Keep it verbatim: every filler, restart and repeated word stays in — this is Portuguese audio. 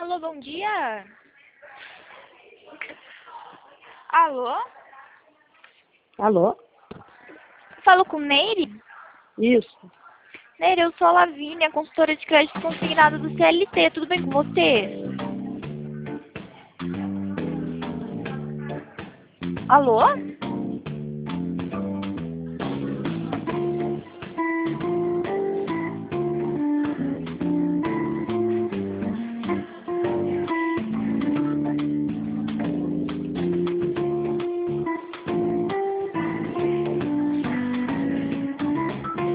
Alô, bom dia. Alô? Alô? Falo com Neire? Isso. Neire, eu sou a Lavínia, consultora de crédito consignado do C L T. Tudo bem com você? Alô?